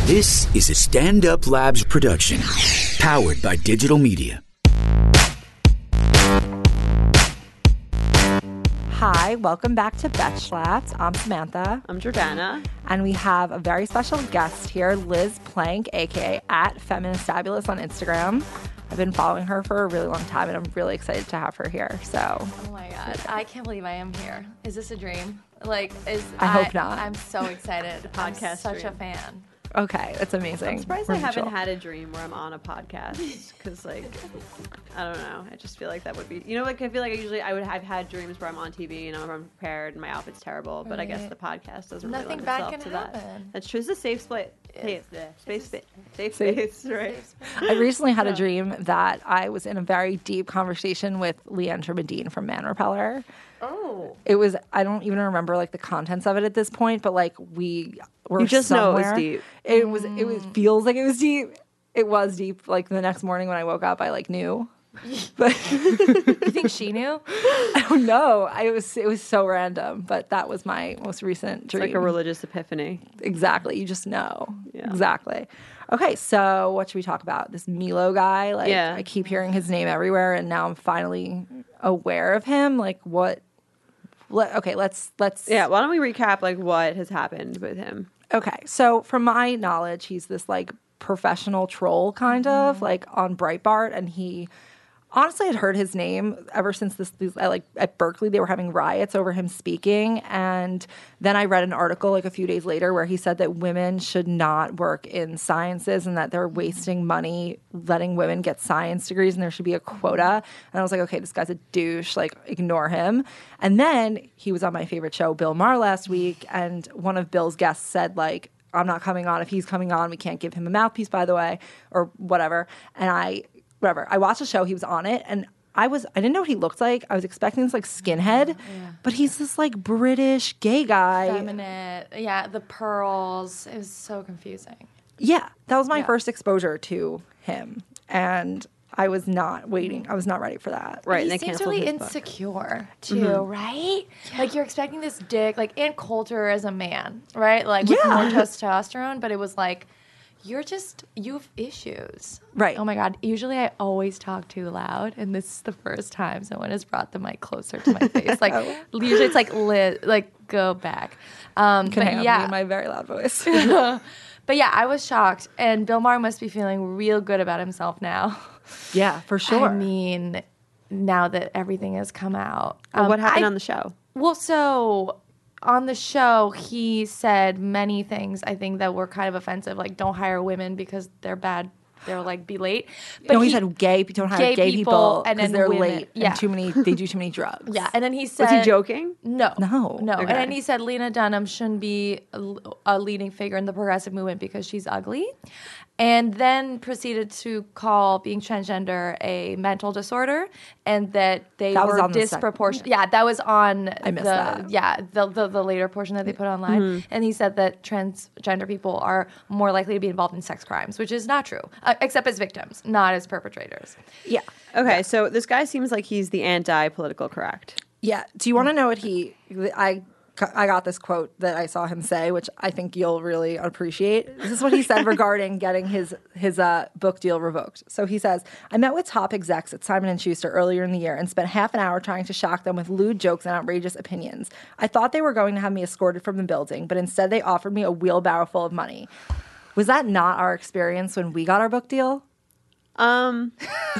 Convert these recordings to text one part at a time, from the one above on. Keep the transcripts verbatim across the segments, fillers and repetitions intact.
This is a Stand Up Labs production, powered by digital media. Hi, welcome back to Betchlapped. I'm Samantha. I'm Jordana. And we have a very special guest here, Liz Plank, a k a at Feministabulous on Instagram. I've been following her for a really long time, and I'm really excited to have her here. So, oh my god, I can't believe I am here. Is this a dream? Like, is I, I hope not. I'm so excited. Podcast I'm such dream. a fan. Okay, that's amazing. I'm surprised We're I haven't mutual. had a dream where I'm on a podcast because, like, I don't know. I just feel like that would be, you know, like I feel like I usually I would have had dreams where I'm on T V and I'm unprepared and my outfit's terrible, but right. I guess the podcast doesn't really Nothing lend bad itself can to happen. that. That's true. It's a safe space. Safe, safe, space, safe Safe. space, right? I recently had a dream that I was in a very deep conversation with Leandra Medine from Man Repeller. Oh. It was, I don't even remember like the contents of it at this point, but like we were You just somewhere. know it was deep. It was, it was, feels like it was deep. It was deep. Like the next morning when I woke up, I like knew. But you think she knew? I don't know. I was, it was so random, but that was my most recent dream. It's like a religious epiphany. Exactly. You just know. Yeah. Exactly. Okay, so what should we talk about? This Milo guy. Like, Yeah. I keep hearing his name everywhere, and now I'm finally aware of him. Like, what? Let, okay, let's let's. Yeah. Why don't we recap like what has happened with him? Okay, so from my knowledge, he's this like professional troll kind of like on Breitbart, and he. Honestly, I'd heard his name ever since this. These, I, like at Berkeley, they were having riots over him speaking, and then I read an article like a few days later where he said that women should not work in sciences and that they're wasting money letting women get science degrees, and there should be a quota. And I was like, okay, this guy's a douche. Like, ignore him. And then he was on my favorite show, Bill Maher, last week, and one of Bill's guests said like, I'm not coming on. If he's coming on, we can't give him a mouthpiece, by the way, or whatever. And I. Whatever. I watched a show. He was on it, and I was I didn't know what he looked like. I was expecting this like skinhead, yeah. But he's this like British gay guy. Feminine. Yeah, the pearls. It was so confusing. Yeah, that was my yeah. first exposure to him, and I was not waiting. I was not ready for that. Right, He and they seems canceled really his insecure book. too, Mm-hmm. right? Yeah. Like you're expecting this dick, like Ann Coulter as a man, right? Like with yeah. more testosterone, but it was like. You're just, you have issues. Right. Oh my God. Usually I always talk too loud, and this is the first time someone has brought the mic closer to my face. Like, oh. usually it's like, Liz, like, go back. Um, Can but I have yeah. me in my very loud voice? But yeah, I was shocked, and Bill Maher must be feeling real good about himself now. Yeah, for sure. I mean, now that everything has come out. Well, Um, what happened I, on the show? Well, so on the show, he said many things, I think, that were kind of offensive, like don't hire women because they're bad. They're like, be late. But no, he, he said gay. Don't hire gay, gay people because they're women. late Yeah. and too many. They do too many drugs. Yeah, and then he said, Was he joking? No, no, no. Okay. And then he said Lena Dunham shouldn't be a, a leading figure in the progressive movement because she's ugly. And then proceeded to call being transgender a mental disorder, and that they that were was disproportionate. Yeah, that was on I missed the that. yeah the, the the later portion that they put online. Mm-hmm. And he said that transgender people are more likely to be involved in sex crimes, which is not true, uh, except as victims, not as perpetrators. Yeah. Okay, yeah. So this guy seems like he's the anti-political correct. Yeah. Do you want to know what he? I. I got this quote that I saw him say, which I think you'll really appreciate. This is what he said regarding getting his his uh, book deal revoked. So he says, I met with top execs at Simon and Schuster earlier in the year and spent half an hour trying to shock them with lewd jokes and outrageous opinions. I thought they were going to have me escorted from the building, but instead they offered me a wheelbarrow full of money. Was that not our experience when we got our book deal? Um...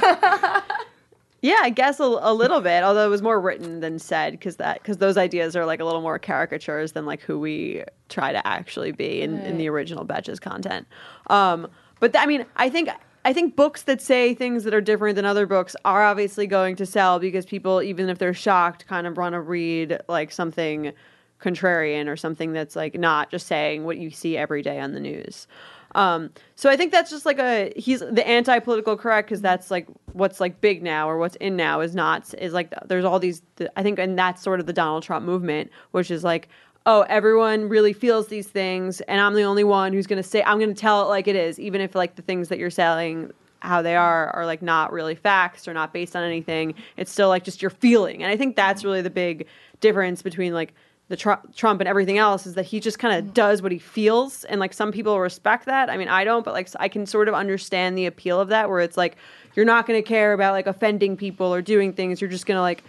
Yeah, I guess a, a little bit, although it was more written than said, because that because those ideas are like a little more caricatures than like who we try to actually be in, right. in the original Betches content. Um, but th- I mean, I think I think books that say things that are different than other books are obviously going to sell because people, even if they're shocked, kind of want to read like something contrarian or something that's like not just saying what you see every day on the news. Um, so I think that's just like a, he's the anti-political correct because that's like what's like big now or what's in now is not, is like, there's all these, I think, and that's sort of the Donald Trump movement, which is like, oh, everyone really feels these things and I'm the only one who's going to say, I'm going to tell it like it is, even if like the things that you're selling, how they are, are like not really facts or not based on anything. It's still like just your feeling. And I think that's really the big difference between like the tr- Trump and everything else is that he just kind of does what he feels, and like some people respect that. I mean, I don't, but like I can sort of understand the appeal of that, where it's like you're not going to care about like offending people or doing things. You're just going to like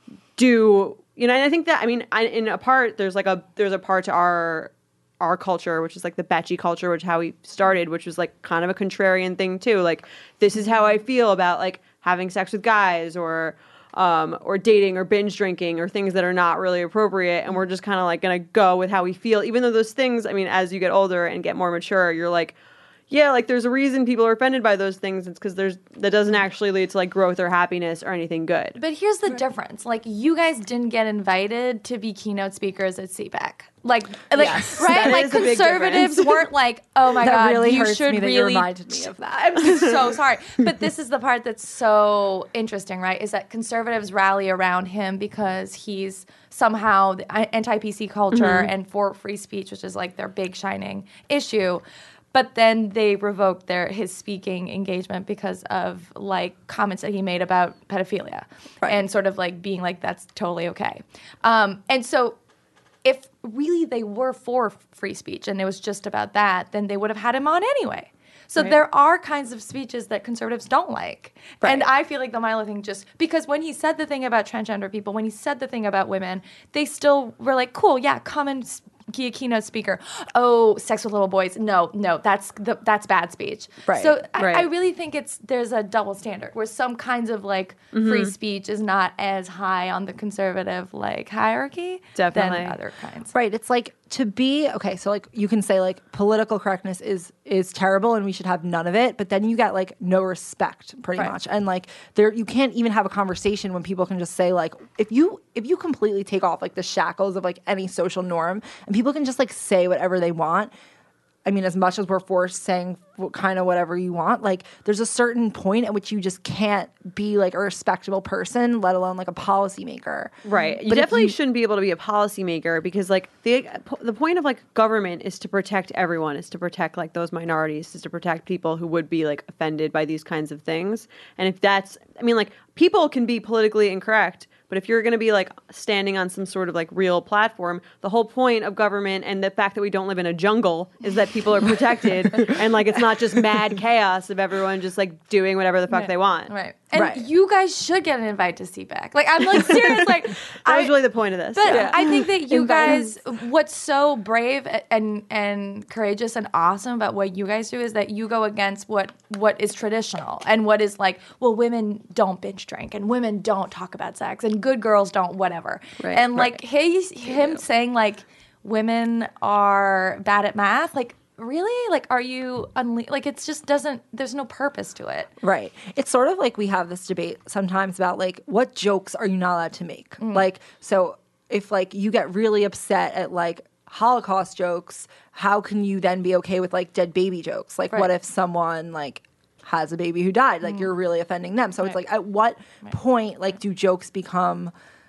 do, you know. And I think that I mean, I, in a part, there's like a there's a part to our our culture, which is like the betchy culture, which is how we started, which was like kind of a contrarian thing too. Like this is how I feel about like having sex with guys or. Um, or dating or binge drinking or things that are not really appropriate. And we're just kind of like going to go with how we feel, even though those things, I mean, as you get older and get more mature, you're like, yeah, like there's a reason people are offended by those things. It's because there's that doesn't actually lead to like growth or happiness or anything good. But here's the difference. Like, you guys didn't get invited to be keynote speakers at C PAC. Like, like Yes, right? that Like, is a big conservatives difference. weren't like, oh my That God, really you hurts should me that really. you reminded me of that. I'm so sorry. But this is the part that's so interesting, right? Is that conservatives rally around him because he's somehow the anti-P C culture Mm-hmm. and for free speech, which is like their big shining issue. But then they revoked their his speaking engagement because of like comments that he made about pedophilia, Right. and sort of like being like that's totally okay. Um, and so, if really they were for free speech and it was just about that, then they would have had him on anyway. So Right. there are kinds of speeches that conservatives don't like. Right. And I feel like the Milo thing just, because when he said the thing about transgender people, when he said the thing about women, they still were like, cool, yeah, come and s- be a keynote speaker. Oh, sex with little boys. No, no, that's the, that's bad speech. Right. So I, Right. I really think it's there's a double standard where some kinds of like free speech is not as high on the conservative like hierarchy Definitely. than other kinds. Right. It's like to be okay. So like you can say like political correctness is is terrible and we should have none of it. But then you get like no respect pretty Right. much. And like there you can't even have a conversation when people can just say like if you if you completely take off like the shackles of like any social norm and people can just like say whatever they want. I mean, as much as we're forced saying kind of whatever you want, like there's a certain point at which you just can't be like a respectable person, let alone like a policymaker. Right. You But if definitely you- shouldn't be able to be a policymaker because like the the point of like government is to protect everyone, is to protect like those minorities, is to protect people who would be like offended by these kinds of things. And if that's, I mean, like people can be politically incorrect, but if you're going to be like standing on some sort of like real platform, the whole point of government and the fact that we don't live in a jungle is that people are protected and like it's not just mad chaos of everyone just like doing whatever the fuck Right. they want. Right. And Right. you guys should get an invite to C PAC. Like, I'm like serious. Like, That I, was really the point of this. But Yeah. I think that you Invite guys, what's so brave and and courageous and awesome about what you guys do is that you go against what what is traditional and what is like, well, women don't binge drink and women don't talk about sex and good girls don't whatever. Right. And like he's, him saying like women are bad at math, like really, like are you unle- like it's just doesn't. There's no purpose to it. Right. It's sort of like we have this debate sometimes about like what jokes are you not allowed to make? Mm. Like so if like you get really upset at like Holocaust jokes, how can you then be okay with like dead baby jokes? Like what Right. if someone like has a baby who died? Like you're really offending them. So it's Right. like at what point like do jokes become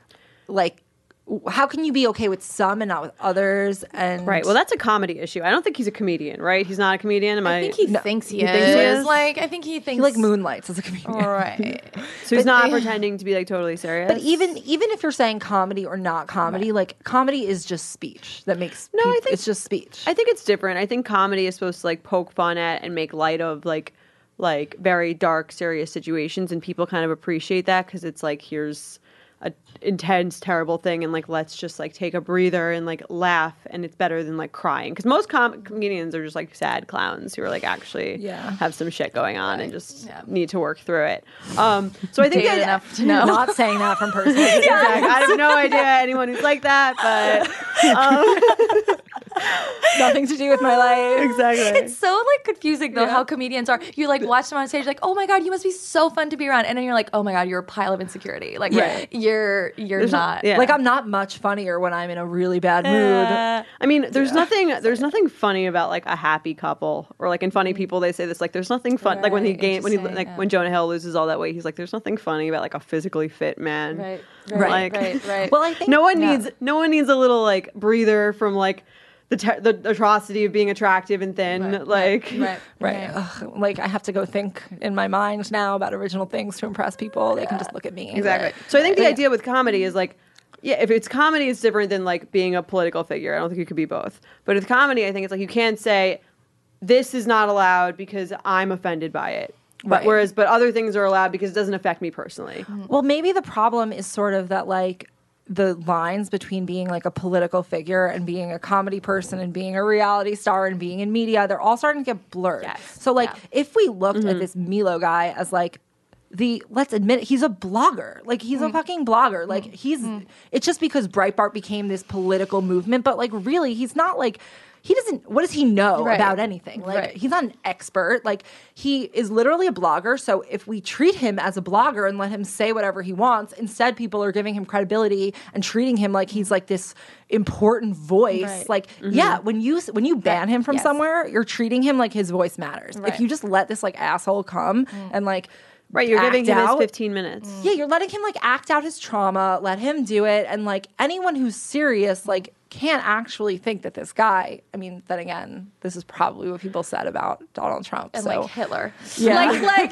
like how can you be okay with some and not with others? And Right. Well, that's a comedy issue. I don't think he's a comedian, right? He's not a comedian. Am I? I think he No. thinks he, You is. think he is? Like I think he thinks he like moonlights as a comedian. Right. so he's not pretending to be like totally serious. But even even if you're saying comedy or not comedy, like comedy is just speech that makes No, I peop- think- it's just speech. I think it's different. I think comedy is supposed to like poke fun at and make light of like like very dark, serious situations, and people kind of appreciate that because it's like here's a intense, terrible thing, and like let's just like take a breather and like laugh, and it's better than like crying because most com- comedians are just like sad clowns who are like actually Yeah. have some shit going on and just Yeah. need to work through it. Um, so I think Dated that, enough to know. Not saying that from personal Exactly. I have no idea anyone who's like that, but um, nothing to do with my life. exactly. It's so like confusing though how comedians are. You like watch them on stage, like, oh my god, you must be so fun to be around, and then you're like, oh my god, you're a pile of insecurity. Like, Right. you're you're There's no- not. yeah. Like I'm not much funnier when I'm in a really bad mood. I mean, there's nothing there's nothing funny about like a happy couple or like in funny people they say this like there's nothing fun like when he Right, gain when he interesting, like yeah. when Jonah Hill loses all that weight he's like there's nothing funny about like a physically fit man. Right. Right. Right. Like- Right. Right. Well, I think No one Yeah. needs no one needs a little like breather from like the ter- the atrocity of being attractive and thin Right, like right. Right. Ugh, like I have to go think in my mind now about original things to impress people. They can just look at me. Exactly. So I think the Yeah. idea with comedy is like yeah, if it's comedy, it's different than like being a political figure. I don't think you could be both. But with comedy, I think it's like you can't say this is not allowed because I'm offended by it. But, Right. Whereas, but other things are allowed because it doesn't affect me personally. Well, maybe the problem is sort of that like the lines between being like a political figure and being a comedy person and being a reality star and being in media, they're all starting to get blurred. Yes. So like Yeah. if we looked at this Milo guy as like the let's admit it, he's a blogger. Like he's a fucking blogger. Like he's it's just because Breitbart became this political movement, but like really he's not like he doesn't what does he know Right. about anything? Like Right. he's not an expert. Like he is literally a blogger. So if we treat him as a blogger and let him say whatever he wants, instead people are giving him credibility and treating him like he's like this important voice. Right. Like yeah, when you when you ban him from Yes. somewhere, you're treating him like his voice matters. If Right. you just let this like asshole come and like Right, you're giving act him his out- fifteen minutes. yeah, you're letting him like act out his trauma, let him do it. And like anyone who's serious, like can't actually think that this guy, I mean, then again, this is probably what people said about Donald Trump. And so like Hitler. Yeah. Like, like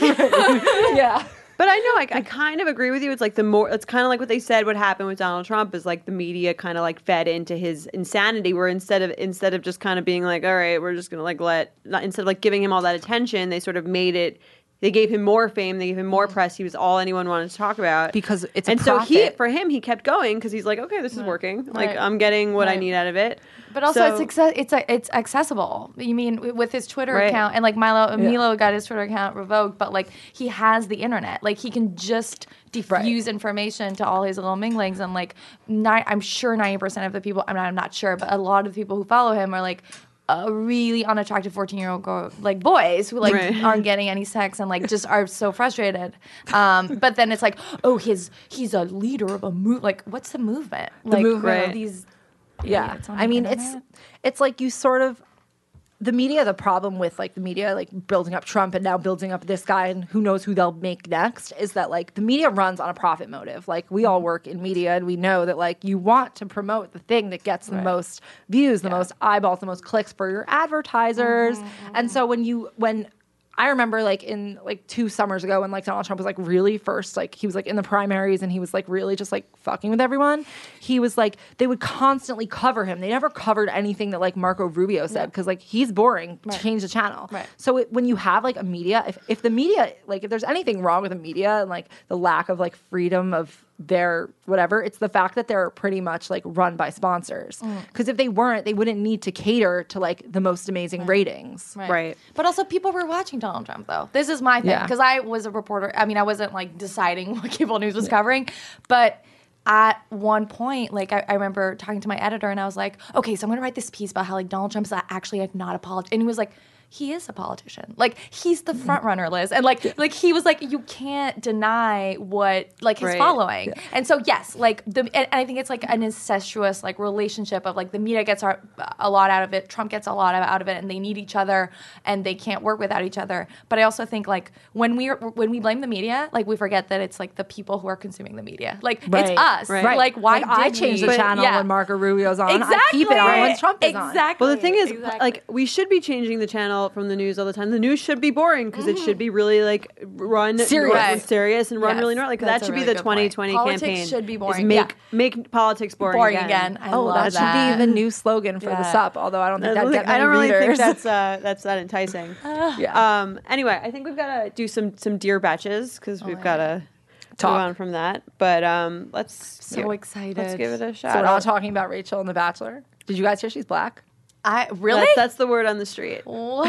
yeah. But I know, I, I kind of agree with you. It's like the more, it's kind of like what they said. What happened with Donald Trump is like the media kind of like fed into his insanity. Where instead of instead of just kind of being like, all right, we're just gonna like let, not, instead of like giving him all that attention, they sort of made it. They gave him more fame. They gave him more press. He was all anyone wanted to talk about Because it's a and so he profit. for him he kept going because he's like, okay, this is working. Like Right. I'm getting what I Right. need out of it. But also, So- it's acce- it's a, it's accessible. You mean w- with his Twitter Right. account, and like Milo Milo got his Twitter account revoked, but like he has the internet. Like he can just diffuse information to all his little minglings, and like ni- I'm sure ninety percent of the people. I'm not, I'm not sure, but a lot of the people who follow him are like. Uh, really unattractive fourteen year old girl, like boys who like Right. aren't getting any sex and like just are so frustrated. Um, but then it's like, oh, his he's a leader of a move. Like, what's the movement? Like movement. Right. these. Yeah. idiots on I the mean, it's internet. it's like you sort of the media, the problem with like the media, like building up Trump and now building up this guy and who knows who they'll make next is that like the media runs on a profit motive. Like we all work in media and we know that like you want to promote the thing that gets the most views, the most eyeballs, the most clicks for your advertisers. And so when you, when I remember like in like two summers ago when like Donald Trump was like really first, like he was like in the primaries and he was like really just like fucking with everyone. He was like, they would constantly cover him. They never covered anything that like Marco Rubio said because like he's boring. Change the channel. Right. So it, when you have like a media, if, if the media, like if there's anything wrong with the media and like the lack of like freedom of their whatever, it's the fact that they're pretty much like run by sponsors. Because if they weren't, they wouldn't need to cater to like the most amazing ratings. Right. But also, people were watching Donald Trump, though. This is my thing. Yeah. Because I was a reporter. I mean, I wasn't like deciding what cable news was covering. But at one point, like, I, I remember talking to my editor and I was like, okay, so I'm going to write this piece about how like Donald Trump's actually like not a politician. And he was like, he is a politician. Like he's the front runner, Liz. And like like he was like, you can't deny what like his Right. following. And so yes, like the and, and I think it's like an incestuous like relationship of like the media gets our, a lot out of it, Trump gets a lot out of it, and they need each other and they can't work without each other. But I also think like when we when we blame the media, like we forget that it's like the people who are consuming the media. Like Right. it's us. Right. Like why Like, I did change we? the channel Yeah. when Marco Rubio's on. Exactly. I keep it on when Trump is on. Exactly. Well, the thing is, Exactly. like, we should be changing the channel from the news all the time. The news should be boring because it should be really like run Serious. run serious and run Yes, really normally. Because that's that a should really be the good twenty point. twenty Politics campaign. should be is boring. Make Yeah. make politics boring, boring again. again. I Oh, love that that. should be the new slogan for the Yeah. S U P. Although I don't think I that don't get think- many I don't really think readers. that's uh, that's that enticing. um, anyway, I think we've got to do some some dear betches because we've got to Talk. move on from that. But um, let's So excited. Let's give it a shot. So we're not talking about Rachel in The Bachelor. Did you guys hear she's black? I really That's, that's the word on the street. what?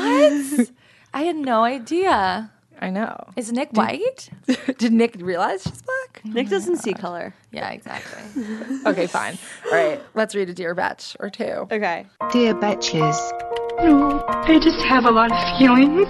I had no idea. I know. Is Nick white? Did Nick realize she's black? Nick doesn't see color. Yeah, exactly. Okay, fine. All right, let's read a Dear Batch or two. Okay. Dear Betches, No, I just have a lot of feelings.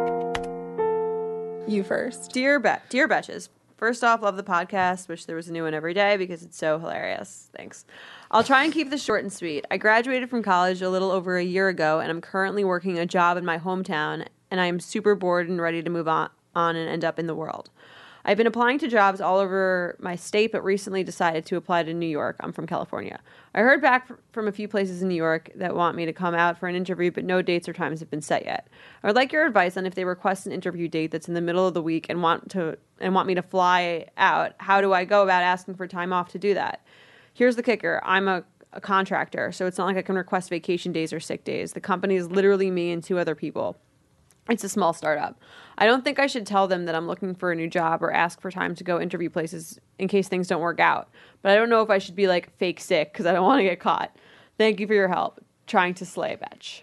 You first. Dear Be- Dear Betches, first off, love the podcast. Wish there was a new one every day because it's so hilarious. Thanks. I'll try and keep this short and sweet. I graduated from college a little over a year ago, and I'm currently working a job in my hometown, and I am super bored and ready to move on, on and end up in the world. I've been applying to jobs all over my state, but recently decided to apply to New York. I'm from California. I heard back fr- from a few places in New York that want me to come out for an interview, but no dates or times have been set yet. I would like your advice on if they request an interview date that's in the middle of the week and want to and want me to fly out. How do I go about asking for time off to do that? Here's the kicker. I'm a, a contractor, so it's not like I can request vacation days or sick days. The company is literally me and two other people. It's a small startup. I don't think I should tell them that I'm looking for a new job or ask for time to go interview places in case things don't work out. But I don't know if I should be like fake sick because I don't want to get caught. Thank you for your help. Trying to slay a bitch.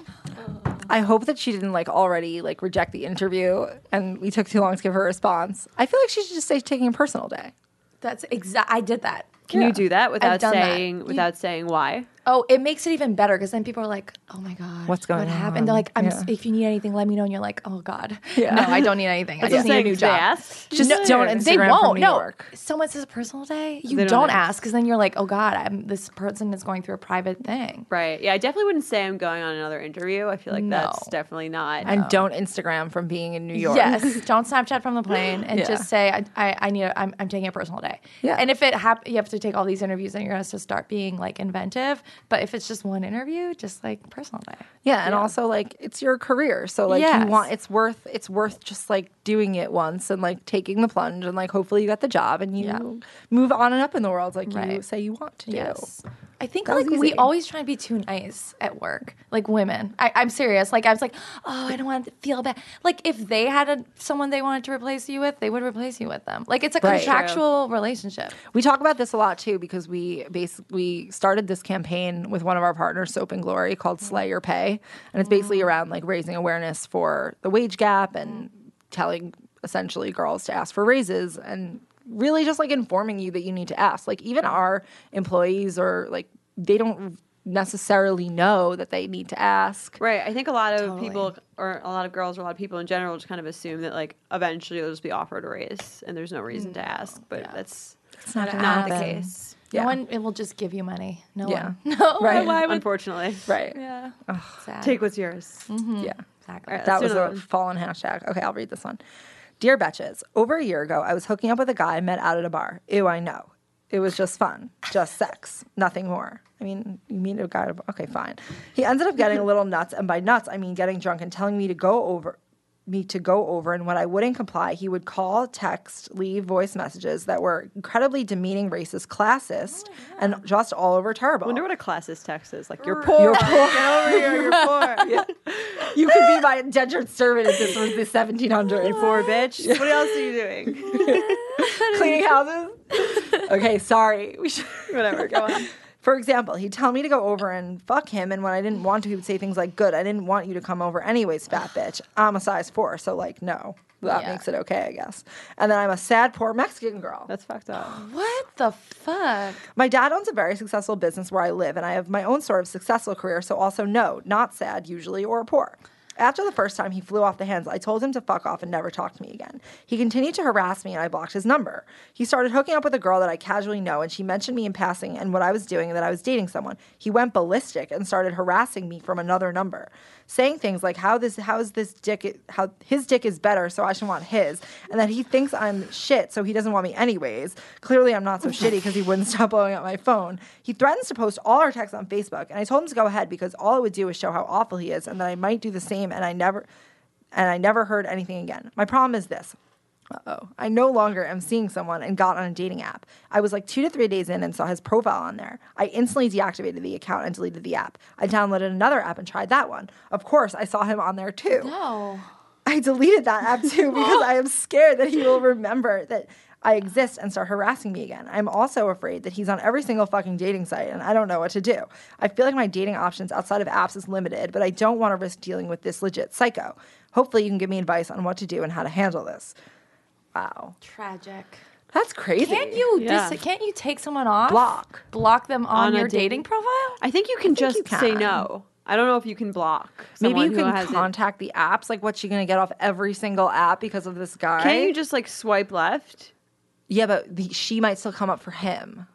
I hope that she didn't like already like reject the interview and we took too long to give her a response. I feel like she should just say taking a personal day. That's exact. I did that. Can Yeah. you do that without done that. saying You- without saying why? Oh, it makes it even better because then people are like, "Oh my god, What's going what happened?" on? They're like, "I'm Yeah. if you need anything, let me know." And you're like, "Oh god, Yeah. no, I don't need anything. I That's just what I'm need a saying, new they job." ask. Just No. don't They Instagram won't. from New no, York. someone says a personal day, you They don't, don't ask because then you're like, "Oh god, I'm this person is going through a private thing." Right. Yeah, I definitely wouldn't say I'm going on another interview. I feel like No. that's definitely not. And don't Instagram from being in New York. Yes, don't Snapchat from the plane and Yeah. just say, I, I, I need, a, I'm, I'm taking a personal day. Yeah. And if it hap- you have to take all these interviews and you're going to start being like inventive. But if it's just one interview, just like personal day. Yeah, and also like it's your career, so like Yes. you want it's worth it's worth just like doing it once and like taking the plunge and like hopefully you get the job and you Yeah. move on and up in the world like you Right. say you want to do. Yes. I think That was like we easy. always try to be too nice at work, like women. I, I'm serious. Like I was like, oh, I don't want to feel bad. Like if they had a, someone they wanted to replace you with, they would replace you with them. Like it's a Right. contractual relationship. We talk about this a lot too because we basically started this campaign with one of our partners, Soap and Glory, called Slay Your Pay, and it's basically around like raising awareness for the wage gap and telling essentially girls to ask for raises and really just like informing you that you need to ask. Like even our employees or like they don't necessarily know that they need to ask. Right. I think a lot of people, or a lot of girls, or a lot of people in general, just kind of assume that like eventually they'll just be offered a raise and there's no reason to ask. But that's It's not gonna not the happen. case. Yeah. No one, it will just give you money. No Yeah. one. No. Right. Why would? Unfortunately. Right. Yeah. Sad. Take what's yours. Yeah. Exactly. All right, That let's was do a another one. fallen hashtag. Okay, I'll read this one. Dear Betches, over a year ago, I was hooking up with a guy I met out at a bar. Ew, I know. It was just fun. Just sex. Nothing more. I mean, you meet a guy at a bar. Okay, fine. He ended up getting a little nuts, and by nuts, I mean getting drunk and telling me to go over me to go over, and when I wouldn't comply, he would call, text, leave voice messages that were incredibly demeaning, racist, classist, and just all over terrible. I wonder what a classist text is. Like, you're poor. You're poor. Get over here. You're poor. Yeah. You could be my indentured servant if this was the seventeen hundreds. Poor bitch. What else are you doing? Cleaning houses. Okay, sorry. We should. Whatever. Go on. For example, he'd tell me to go over and fuck him, and when I didn't want to, he would say things like, good, I didn't want you to come over anyways, fat bitch. I'm a size four, so like, no. That Yeah. makes it okay, I guess. And then I'm a sad, poor Mexican girl. That's fucked up. What the fuck? My dad owns a very successful business where I live, and I have my own sort of successful career, so also no, not sad usually, or poor. After the first time he flew off the handle, I told him to fuck off and never talk to me again. He continued to harass me and I blocked his number. He started hooking up with a girl that I casually know, and she mentioned me in passing and what I was doing and that I was dating someone. He went ballistic and started harassing me from another number, saying things like how this how is this dick how his dick is better, so I should want his, and that he thinks I'm shit, so he doesn't want me anyways. Clearly I'm not so shitty because he wouldn't stop blowing up my phone. He threatens to post all our texts on Facebook, and I told him to go ahead because all it would do is show how awful he is and that I might do the same, and I never and I never heard anything again. My problem is this. Uh-oh. I no longer am seeing someone and got on a dating app. I was like two to three days in and saw his profile on there. I instantly deactivated the account and deleted the app. I downloaded another app and tried that one. Of course, I saw him on there too. No. I deleted that app too because I am scared that he will remember that I exist and start harassing me again. I'm also afraid that he's on every single fucking dating site and I don't know what to do. I feel like my dating options outside of apps is limited, but I don't want to risk dealing with this legit psycho. Hopefully you can give me advice on what to do and how to handle this. Wow. Tragic. That's crazy. Can't you Yeah. dis- can't you take someone off? Block. Block them on, On a your dating- dating profile? I think you can just you can. say no. I don't know if you can block. Maybe someone you who can hasn't- contact the apps. Like, what's she going to get off every single app because of this guy? Can't you just like swipe left? Yeah, but the, she might still come up for him.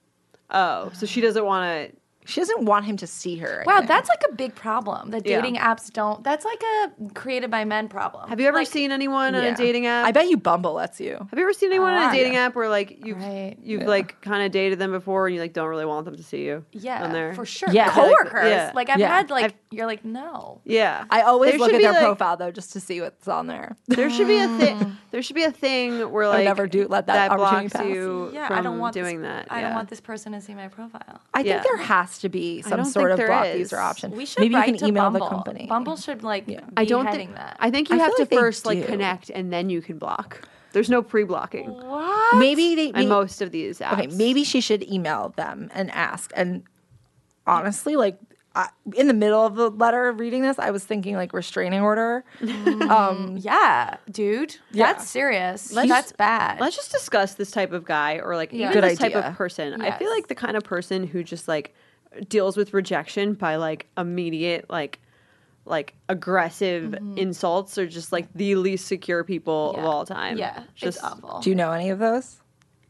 Oh, so she doesn't want to. She doesn't want him to see her. I Wow, think. that's like a big problem. That Yeah. dating apps don't. That's like a created by men problem. Have you ever Like, seen anyone on Yeah. a dating app? I bet you Bumble lets you. Have you ever seen anyone on Ah, a dating yeah. app where like you've Right. you've Yeah. like kind of dated them before and you like don't really want them to see you? Yeah, on there. for sure. Yeah. Coworkers. Yeah. Like I've Yeah. had like I've- you're like, no. Yeah. I always There look should at be, their like- profile though, just to see what's on there. There should be a thing. There should be a thing where like never do let that opportunity blocks pass. you Yeah, from I don't want doing this, that. I yeah. don't want this person to see my profile. I Yeah. think there has to be some don't sort think of there block is. user option. We should Maybe you write can to email Bumble. the company. Bumble should like Yeah. be I don't heading think that. I think you I have feel to like they first like do. connect and then you can block. There's no pre-blocking what? Maybe they. on Maybe, most of these apps. okay, maybe she should email them and ask. And honestly, like I, in the middle of the letter reading this, I was thinking like restraining order. um, Yeah, dude. Yeah. That's serious. Let's- That's bad. Let's just discuss this type of guy or like Yeah. even Good this type idea. of person. I feel Yes. like the kind of person who just like deals with rejection by like immediate like like aggressive insults are just like the least secure people of Yeah. all time. Yeah, just it's awful. do you know any of those?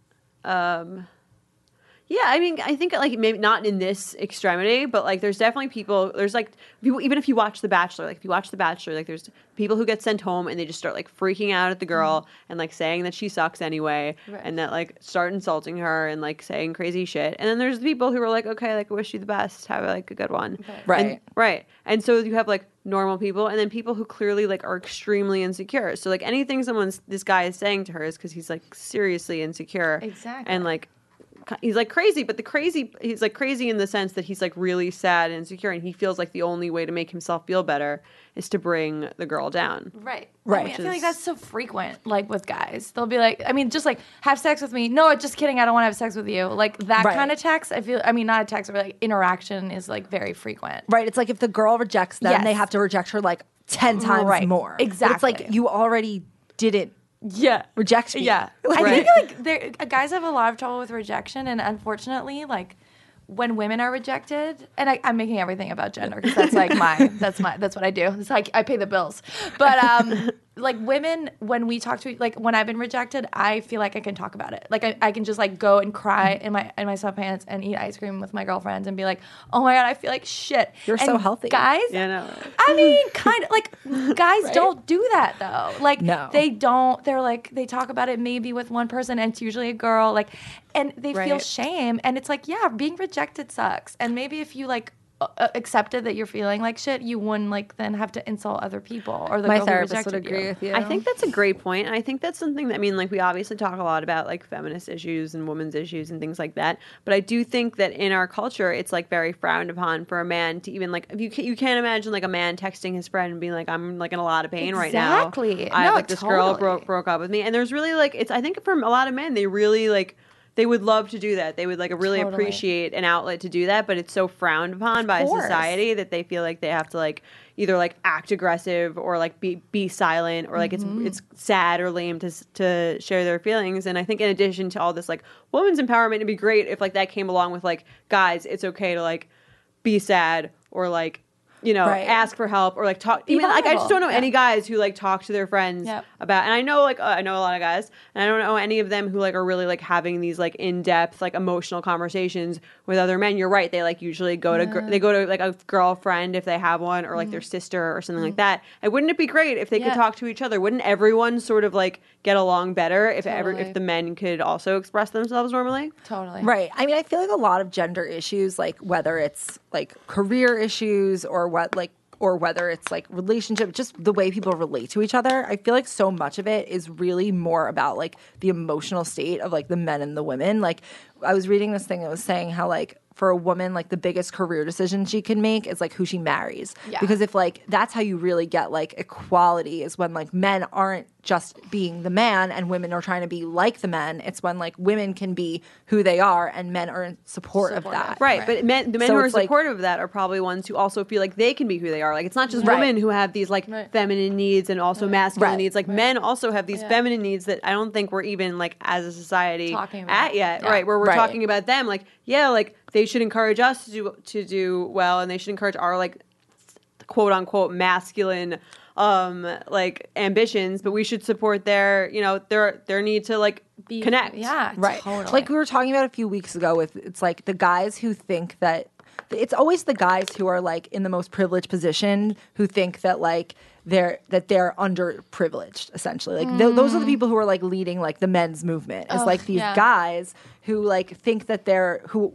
Um, yeah, I mean, I think like maybe not in this extremity, but like there's definitely people. There's like people. Even if you watch The Bachelor, like if you watch The Bachelor, like there's people who get sent home and they just start like freaking out at the girl and like saying that she sucks anyway, Right. and that like start insulting her and like saying crazy shit. And then there's the people who are like, okay, like I wish you the best, have like a good one, Right. And, right. And so you have like normal people and then people who clearly like are extremely insecure. So like anything someone's this guy is saying to her is because he's like seriously insecure, Exactly. and like he's like crazy, but the crazy he's like crazy in the sense that he's like really sad and insecure, and he feels like the only way to make himself feel better is to bring the girl down. Right. Right. I, mean, I feel Which like is- that's so frequent, like with guys. They'll be like, I mean, just like, have sex with me. No, just kidding. I don't want to have sex with you. Like that Right. kind of text, I feel, I mean, not a text, but like interaction is like very frequent. Right. It's like if the girl rejects them, Yes. they have to reject her like ten times Right. more. But it's like Exactly. you already didn't Yeah. reject me. Yeah. Like, I think like there, guys have a lot of trouble with rejection. And unfortunately, like, when women are rejected, and I, I'm making everything about gender because that's like my, that's my, that's what I do. It's like I pay the bills. But um, like women, when we talk to, like when I've been rejected, I feel like I can talk about it. Like I, I can just like go and cry in my in my sweatpants and eat ice cream with my girlfriends and be like, oh my god, I feel like shit. You're so And healthy. guys. Yeah, no. Right? I mean, kind of like guys don't do that though. Like No. they don't. They're like they talk about it maybe with one person, and it's usually a girl. Like, and they feel Right. shame, and it's like, yeah, being rejected sucks. And maybe if you like uh, accepted that you're feeling like shit, you wouldn't like then have to insult other people or the my girl who therapist would rejected agree you. with you. I think that's a great point, and I think that's something that I mean, like we obviously talk a lot about like feminist issues and women's issues and things like that. But I do think that in our culture, it's like very frowned upon for a man to even like if you can, you can't imagine like a man texting his friend and being like, "I'm like in a lot of pain right now. Exactly. I No, like this girl totally. broke broke up with me." And there's really like it's I think for a lot of men, they really like. They would love to do that. They would like really Totally. appreciate an outlet to do that, but it's so frowned upon by course. society that they feel like they have to like either like act aggressive or like be be silent or like Mm-hmm. it's it's sad or lame to s- to share their feelings. And I think in addition to all this like women's empowerment, it'd be great if like that came along with like guys, it's okay to like be sad or like you know Right. ask for help or like talk. Be Even like I just vulnerable. don't know Yeah. any guys who like talk to their friends Yep. about. And I know like uh, I know a lot of guys, and I don't know any of them who like are really like having these like in depth like emotional conversations with other men. You're right. They like usually go to gr- they go to like a girlfriend if they have one or like their sister or something like that. And wouldn't it be great if they Mm-hmm. Yeah. could talk to each other? Wouldn't everyone sort of like get along better if ever Totally. if the men could also express themselves normally? Totally. Right. I mean, I feel like a lot of gender issues, like whether it's like career issues or what, like, or whether it's like relationship, just the way people relate to each other. I feel like so much of it is really more about like the emotional state of like the men and the women. Like I was reading this thing that was saying how like for a woman, like the biggest career decision she can make is like who she marries. Yeah. Because if like that's how you really get like equality is when like men aren't just being the man and women are trying to be like the men. It's when like women can be who they are and men are in support of Supportive. that. Right, Right. but men, the men So who are it's like- supportive of that are probably ones who also feel like they can be who they are. Like it's not just Right. women who have these like Right. feminine needs and also masculine Right. needs. Like men also have these Yeah. feminine needs that I don't think we're even like as a society Talking about. at yet. Yeah. Right, where we're Right. talking about them. Like yeah, like they should encourage us to do to do well, and they should encourage our like quote unquote masculine um like ambitions, but we should support their you know their their need to like Be- connect. Yeah. Right. Totally. Like we were talking about a few weeks ago with it's like the guys who think that it's always the guys who are like in the most privileged position who think that like they're that they're underprivileged essentially. Like th- those are the people who are like leading like the men's movement. It's Ugh, like these yeah. guys who like think that they're who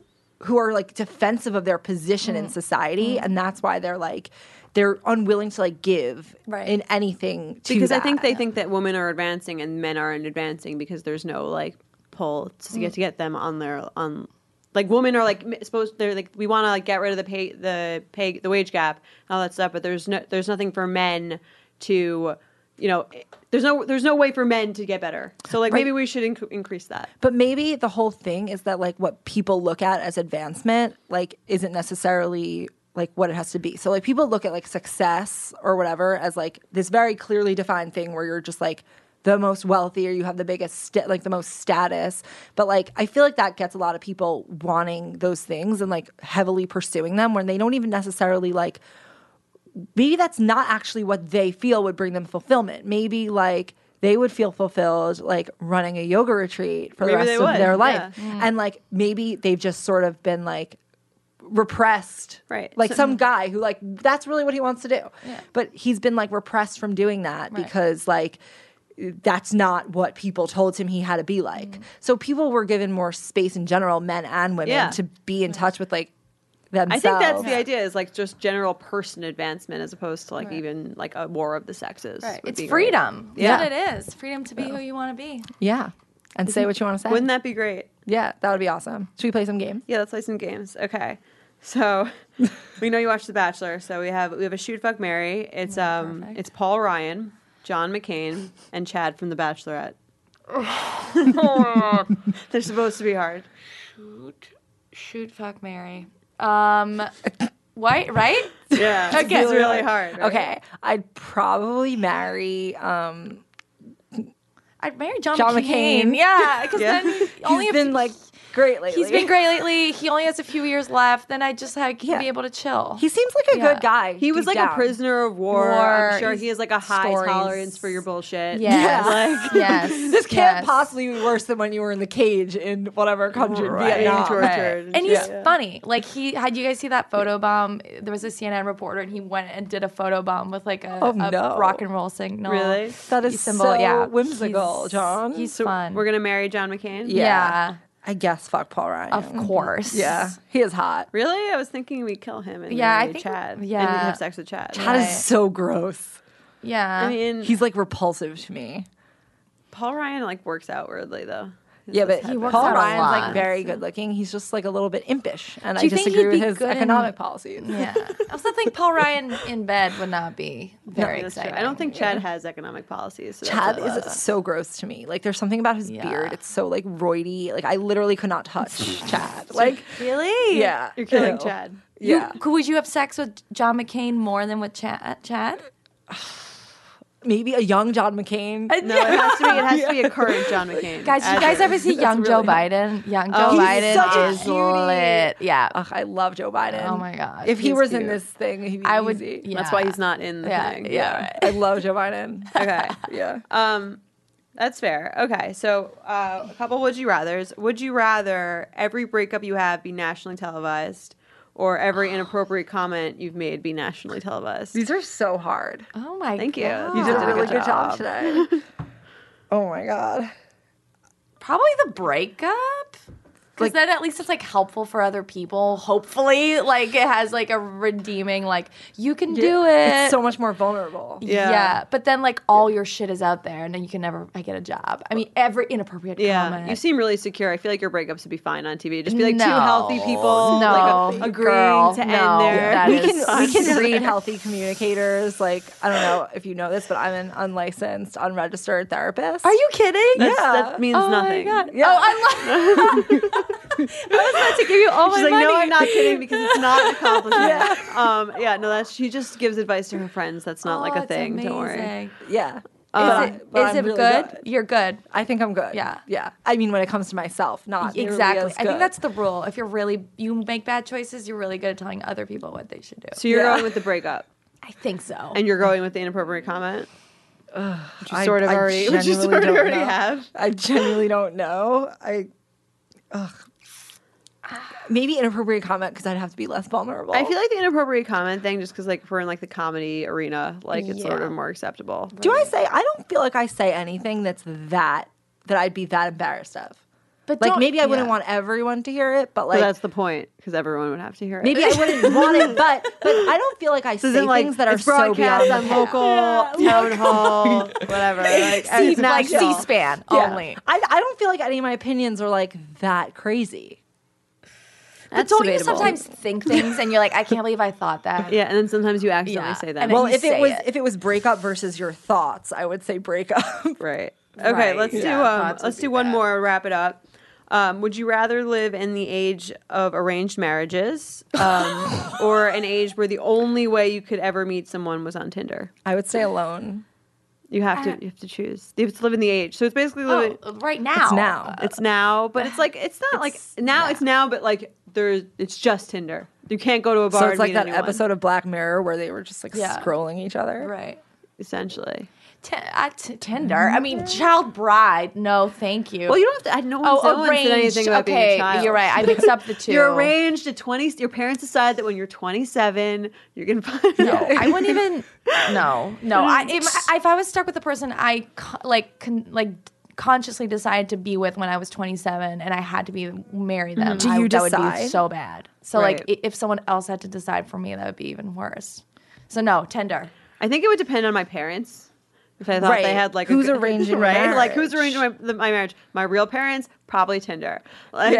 who are like defensive of their position in society, and that's why they're like they're unwilling to like give Right. in anything to because I that. think they think that women are advancing and men aren't advancing because there's no like pull to get to get them on their on like women are like m- supposed they're like we want to like get rid of the pay the pay the wage gap and all that stuff, but there's no there's nothing for men to you know there's no there's no way for men to get better. So like Right. maybe we should inc- increase that. But maybe the whole thing is that like what people look at as advancement like isn't necessarily like what it has to be. So like people look at like success or whatever as like this very clearly defined thing where you're just like the most wealthy or you have the biggest st- like the most status. But like I feel like that gets a lot of people wanting those things and like heavily pursuing them when they don't even necessarily like maybe that's not actually what they feel would bring them fulfillment. Maybe like they would feel fulfilled like running a yoga retreat for Maybe the they rest of would, their life. yeah. And like maybe they've just sort of been like repressed. Right. Like So- some guy who like that's really what he wants to do. But he's been like repressed from doing that Right. because like that's not what people told him he had to be like. So people were given more space in general, men and women, Yeah. to be in touch with like I themselves. think that's the idea is like just general person advancement as opposed to like even like a war of the sexes. Right. would It's be great. freedom. Yeah. That's what it is. Freedom to be who you want to be. Yeah. And say what you want to say. Wouldn't that be great? Yeah, that would be awesome. Should we play some games? Yeah, let's play some games. Okay. So we know you watched The Bachelor, so we have we have a shoot fuck Mary. It's um perfect. it's Paul Ryan, John McCain, and Chad from The Bachelorette. They're supposed to be hard. Shoot, shoot, fuck, Mary. Um, what? Right? Yeah. It's Okay. really, really hard. right? Okay, I'd probably marry. Um, I'd marry John, John McCain. McCain. Yeah, because Yeah. then he only he's a been few- like great lately. he's been great lately. He only has a few years left. Then I just like Yeah. be able to chill. He seems like a Yeah. good guy. He was deep like a down. prisoner of war. War. I'm sure he has like a high Stories. tolerance for your bullshit. Yes. Like yes. This can't yes. possibly be worse than when you were in the cage in whatever country, Right. Vietnam. Tortured. Right. And he's Yeah. funny. Like he had you guys see that photo bomb? There was a C N N reporter and he went and did a photo bomb with like a, Oh, a no. rock and roll signal. Really? That is symbol. so Yeah. whimsical, He's- John. He's So fun. we're gonna marry John McCain? Yeah. yeah. I guess fuck Paul Ryan. Of course. Yeah, he is hot. Really? I was thinking we'd kill him and Yeah, I marry think- Chad. And yeah. we'd have sex with Chad. Chad Right. is so gross. Yeah. I mean, He's like repulsive to me. Paul Ryan like works outwardly though. Yeah, but He works Paul out a Ryan's lot. like very good looking. He's just like a little bit impish, and Do I you think disagree he'd with be his good in- economic policies. Yeah. I also think Paul Ryan in bed would not be very That's true. exciting. I don't think Chad has economic policies. So Chad that's is so gross to me. Like, there's something about his Yeah. beard. It's so like roidy. Like, I literally could not touch Chad. Like, Really? yeah, You're killing Ew. Chad. You, Yeah, could, would you have sex with John McCain more than with Chad? Chad? maybe a young John McCain. No, it has to be. It has to be a current John McCain. Guys, did you As guys is. ever see Young That's Joe really- Biden? Young Joe Oh, he's Biden such a is cutie. lit. Yeah. Ugh, I love Joe Biden. Oh my God, If he he's was in cute. this thing, he'd be I would. easy. Yeah. That's why he's not in the Yeah, thing. yeah, right. I love Joe Biden. Okay. Yeah. Um, that's fair. Okay, so uh, a couple would you rather's. Would you rather every breakup you have be nationally televised, or every inappropriate comment you've made be nationally televised? These are so hard. Oh my Thank you. God. You did a did a really good good job job. today. Oh my god. Probably the breakup. Because Like- then at least it's like helpful for other people. Hopefully, like it has like a redeeming, like you can do it. It's so much more vulnerable. Yeah. Yeah. But then like all your shit is out there and then you can never I get a job. I mean, every inappropriate Yeah, comment. you seem really secure. I feel like your breakups would be fine on T V. Just be like two No. healthy people, No, like a- agreeing girl, to no, end their. that we is can we can fine. read healthy communicators. Like, I don't know if you know this, but I'm an unlicensed, unregistered therapist. Are you kidding? That's- Yeah. That means Oh nothing. my God. Yeah. Oh, I love I was about to give you all She's my like, money. no, I'm not kidding because it's not an accomplishment. yeah. Um, yeah, no, that's she just gives advice to her friends. That's not like Oh, a it's thing. Don't worry. amazing. Yeah. Is But it, I- but is I'm it really good? You're good. I think I'm good. Yeah. Yeah. I mean, when it comes to myself, not nearly Exactly. as I think good. that's the rule. If you're really you make bad choices, you're really good at telling other people what they should do. So you're Yeah. going with the breakup, I think so. and you're going with the inappropriate comment, which you I- sort of I already, which you genuinely sort of don't already know. have. I genuinely don't know. I, ugh. Maybe inappropriate comment because I'd have to be less vulnerable. I feel like the inappropriate comment thing, just because like if we're in like the comedy arena, like it's sort Yeah. of more acceptable. Do I say? I don't feel like I say anything that's that that I'd be that embarrassed of. But like don't- maybe I wouldn't yeah. want everyone to hear it, but But like that's the point, because everyone would have to hear it. maybe I wouldn't want it. But but I don't feel like I This say isn't like things that are it's so broadcast beyond on the pale. local town hall, whatever. Like, C- it's like national. C-SPAN Yeah. only. I I don't feel like any of my opinions are like that crazy. But That's don't debatable. you sometimes think things and you're like, I can't believe I thought that. Yeah, and then sometimes you accidentally Yeah. say them. And then Well, you if it say was it. if it was breakup versus your thoughts, I would say breakup. Right. Okay, Right, let's do yeah, um, thoughts would let's be do one bad. more. Wrap it up. Um, would you rather live in the age of arranged marriages, um, or an age where the only way you could ever meet someone was on Tinder? I would stay alone. You have to you have to choose. You have to live in the age. So it's basically living. Oh, right now. It's now. It's now, but it's like it's not like now. It's now, but like there's it's just Tinder. You can't go to a bar. So and it's like meet that anyone, episode of Black Mirror where they were just like Yeah. scrolling each other. Right. essentially. T- uh, t- Tinder. I mean, child bride. No, thank you. Well, you don't have to. I no one, Oh, no one said arranged. anything about being Okay, a child. you're right. I mixed up the two. You're arranged at twenty. Your parents decide that when you're twenty-seven, you're gonna find. No, I wouldn't even. No, no. I if, if I was stuck with the person I co- like con, like consciously decided to be with when I was twenty-seven, and I had to be marry them, Do I, you that would be decide? so bad. So Right. like, i- if someone else had to decide for me, that would be even worse. So no, Tinder. I think it would depend on my parents. If I thought Right. they had like Who's a, good- arranging the right? Like who's marriage? arranging my, the, my marriage? My real parents, probably Tinder. Like,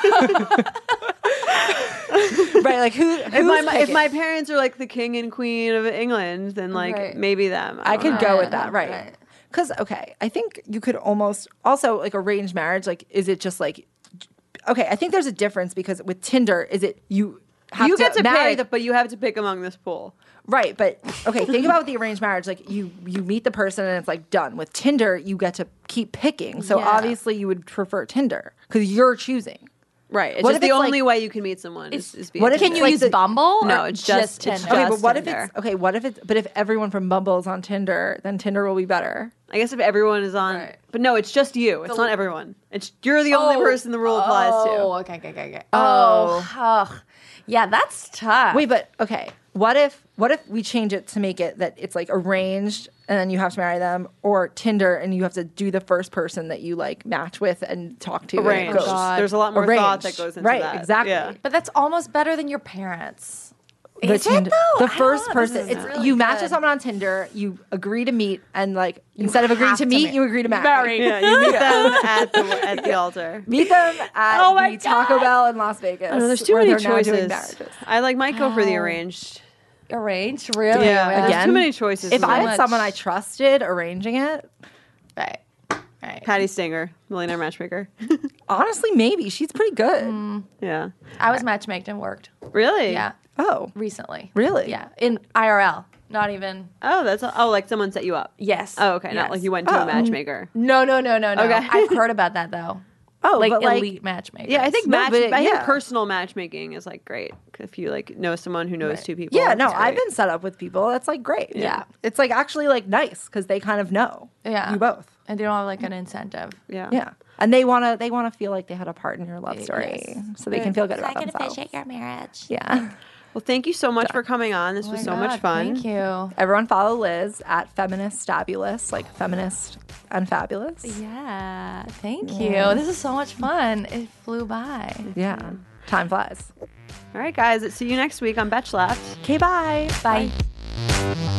Right, like who? if my if picking? my parents are like the king and queen of England, then like Right. maybe them. I don't could know. go with Right, that, right? right. Because okay, I think you could almost also like arranged marriage. Like, is it just like okay? I think there's a difference because with Tinder, is it you have You to get to marry pick, the but you have to pick among this pool. right? But okay, think about with the arranged marriage. Like you you meet the person and it's like done. With Tinder, you get to keep picking. So Yeah. obviously, you would prefer Tinder because you're choosing. Right. It's What just if the it's, like- only way you can meet someone is, is via what if- Tinder. Can you Like use the- Bumble? No, or it's just- Tinder. it's Okay, but Just what if Tinder. it's okay? What if it's but if everyone from Bumble is on Tinder, then Tinder will be better. I guess if everyone is on, Right. but no, it's just you. It's The- not everyone. It's you're the only Oh. person the rule applies Oh, to. okay, okay, okay, okay. Oh, ugh. Yeah, that's tough. Wait, but okay. What if what if we change it to make it that it's like arranged and then you have to marry them, or Tinder and you have to do the first person that you like match with and talk to. and it Arranged. goes. God. There's a lot more Arranged. thought that goes into right, that. exactly. Yeah. But that's almost better than your parents. The, Is Tinder- it though? the I don't first know. person, This is it's really you match good. with someone on Tinder, you agree to meet, and like instead of agreeing have to to meet, ma- you agree to marry. marry. Yeah, you meet them at the at the altar. Meet them at Oh my the Taco God. Bell in Las Vegas. I don't know, there's too where many they're now doing choices. marriages. I like might go for the Oh. arranged. Arranged, really? Yeah, Really? there's Again, too many choices. If for I that. had much. someone I trusted arranging it, Right. Right. Patty Singer, millionaire matchmaker. honestly, maybe she's pretty good. Mm. Yeah, I was matchmaked and worked. really? Yeah. Oh, Recently. Really? Yeah. In I R L. Not even. Oh, that's oh, like someone set you up. Yes. Oh, okay, not Yes. like you went to Oh. a matchmaker. No, no, no, no, no. Okay. I've heard about that though. oh, Like but, like, elite matchmakers. Yeah, I think No, match. but, I think yeah. personal matchmaking is like great if you like know someone who knows Right. two people. Yeah, no, it's I've great. been set up with people. That's like great. Yeah. It's like actually like nice because they kind of know. Yeah. You both. And they don't have like an incentive. Yeah. Yeah. And they wanna they wanna feel like they had a part in your love story. Yes. So they can feel good about Second themselves. officiate your marriage. Yeah. Well, thank you so much for coming on. This Oh was my so God, much fun. Thank you. Everyone follow Liz at Feminist Stabulous, like feminist and fabulous. Yeah. Thank you. This is so much fun. It flew by. Yeah. Time flies. All right, guys. See you next week on Betch Left. Okay, bye. Bye.